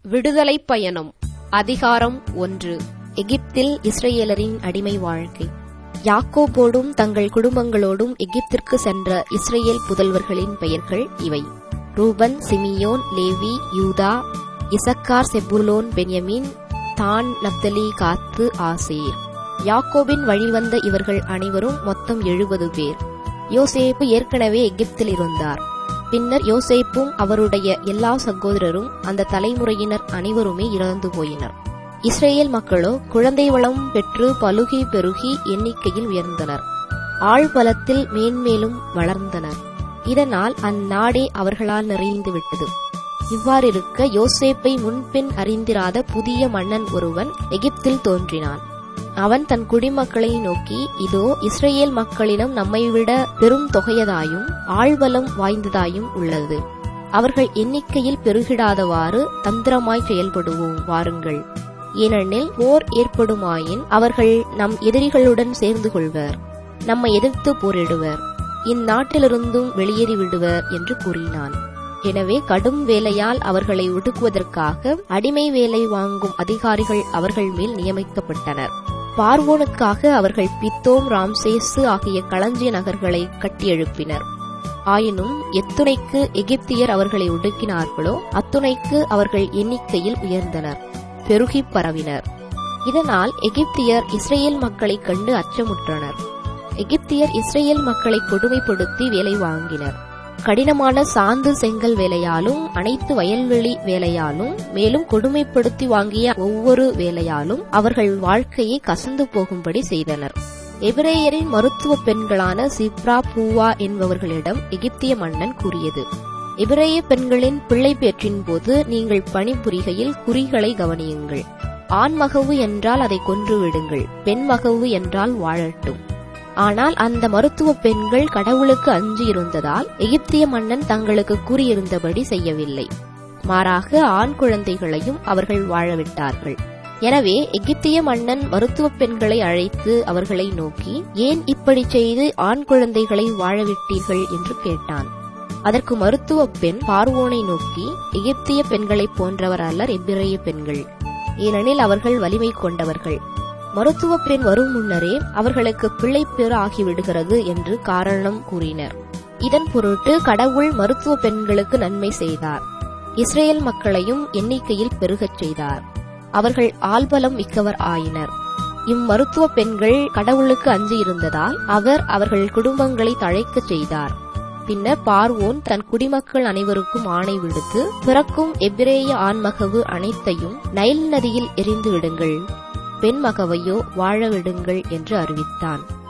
விடுதலைப் பயணம். அதிகாரம் 1. எகிப்தில் இஸ்ரவேலரின் அடிமை வாழ்க்கை. யாக்கோபோடும் தங்கள் குடும்பங்களோடும் எகிப்திற்கு சென்ற இஸ்ரவேல் புதல்வர்களின் பெயர்கள் இவை: ரூபன், சிமியோன், லேவி, யூதா, இசக்கார், செபுலோன், பென்யமீன், தான், நப்தலி, காத்து, ஆசேர். யாக்கோபின் வழிவந்த இவர்கள் அனைவரும் மொத்தம் 70 பேர். யோசேப்பு ஏற்கனவே எகிப்தில் இருந்தார். பின்னர் யோசேப்பும் அவருடைய எல்லா சகோதரரும் அந்த தலைமுறையினர் அனைவருமே இறந்து போயினர். இஸ்ரேல் மக்களோ குழந்தை வளம் பெற்று பலுகி பெருகி எண்ணிக்கையில் உயர்ந்தனர். ஆழ்பலத்தில் மேன்மேலும் வளர்ந்தனர். இதனால் அந்நாடே அவர்களால் நிறைந்துவிட்டது. இவ்வாறிருக்க யோசேப்பை முன்பின் அறிந்திராத புதிய மன்னன் ஒருவன் எகிப்தில் தோன்றினான். அவன் தன் குடிமக்களை நோக்கி, இதோ இஸ்ரேல் மக்களிடம் நம்மைவிட பெரும் தொகையதாயும் ஆழ்பலம் வாய்ந்ததாயும் உள்ளது. அவர்கள் எண்ணிக்கையில் பெருகிடாதவாறு தந்திரமாய் செயல்படுவோம் வாருங்கள். ஏனெனில் போர் ஏற்படுமாயின் அவர்கள் நம் எதிரிகளுடன் சேர்ந்து கொள்வர், நம்மை எதிர்த்து போரிடுவர், இந்நாட்டிலிருந்தும் வெளியேறிவிடுவர் என்று கூறினான். எனவே கடும் வேலையால் அவர்களை ஒடுக்குவதற்காக அடிமை வேலை வாங்கும் அதிகாரிகள் அவர்கள் மேல் நியமிக்கப்பட்டனர். பார்வோனுக்காக அவர்கள் பித்தோம், ராம்சேசு ஆகிய களஞ்சிய நகர்களை கட்டியெழுப்பினர். ஆயினும் எத்துணைக்கு எகிப்தியர் அவர்களை ஒடுக்கினார்களோ அத்துணைக்கு அவர்கள் எண்ணிக்கையில் உயர்ந்தனர், பெருகி பரவினர். இதனால் எகிப்தியர் இஸ்ரேல் மக்களைக் கண்டு அச்சமுற்றனர். எகிப்தியர் இஸ்ரேல் மக்களை கொடுமைப்படுத்தி வேலை வாங்கினர். கடினமான சாந்து செங்கல் வேலையாலும் அனைத்து வயல்வெளி வேலையாலும் மேலும் கொடுமைப்படுத்தி வாங்கிய ஒவ்வொரு வேலையாலும் அவர்கள் வாழ்க்கையை கசந்து போகும்படி செய்தனர். எபிரேயரின் மருத்துவ பெண்களான சிப்ரா, பூவா என்பவர்களிடம் எகிப்திய மன்னன் கூறியது: எபிரேய பெண்களின் பிள்ளை பேற்றின் போது நீங்கள் பணிபுரிகையில் குறிகளை கவனியுங்கள். ஆண் மகவு என்றால் அதை கொன்றுவிடுங்கள், பெண் மகவு என்றால் வாழட்டும். ஆனால் அந்த மருத்துவ பெண்கள் கடவுளுக்கு அஞ்சி இருந்ததால் எகிப்திய மன்னன் தங்களுக்கு கூறியிருந்தபடி செய்யவில்லை. மாறாக ஆண் குழந்தைகளையும் அவர்கள் வாழவிட்டார்கள். எனவே எகிப்திய மன்னன் மருத்துவ பெண்களை அழைத்து அவர்களை நோக்கி, ஏன் இப்படி செய்து ஆண் குழந்தைகளை வாழவிட்டீர்கள் என்று கேட்டான். அதற்கு மருத்துவ பெண் பார்வோனை நோக்கி, எகிப்திய பெண்களைப் போன்றவர் அல்லர் எபிரேய பெண்கள், ஏனெனில் அவர்கள் வலிமை கொண்டவர்கள். மருத்துவ பெண் வரும் முன்னரே அவர்களுக்கு பிள்ளைப்பேறு ஆகிவிடுகிறது என்று காரணம் கூறினர். இதன் பொருட்டு கடவுள் மருத்துவ பெண்களுக்கு நன்மை செய்தார். இஸ்ரேல் மக்களையும் எண்ணிக்கையில் பெருகச் செய்தார். அவர்கள் ஆள்பலம் மிக்கவர் ஆயினர். இம்மருத்துவ பெண்கள் கடவுளுக்கு அஞ்சி இருந்ததால் அவர் அவர்கள் குடும்பங்களை தழைக்கச் செய்தார். பின்னர் பார்வோன் தன் குடிமக்கள் அனைவருக்கும் ஆணை விடுத்து, பிறக்கும் எபிரேய ஆண்மகவு அனைத்தையும் நைல் நதியில் எறிந்து விடுங்கள், பெண் மகவையோ வாழ விடுங்கள் என்று அறிவித்தான்.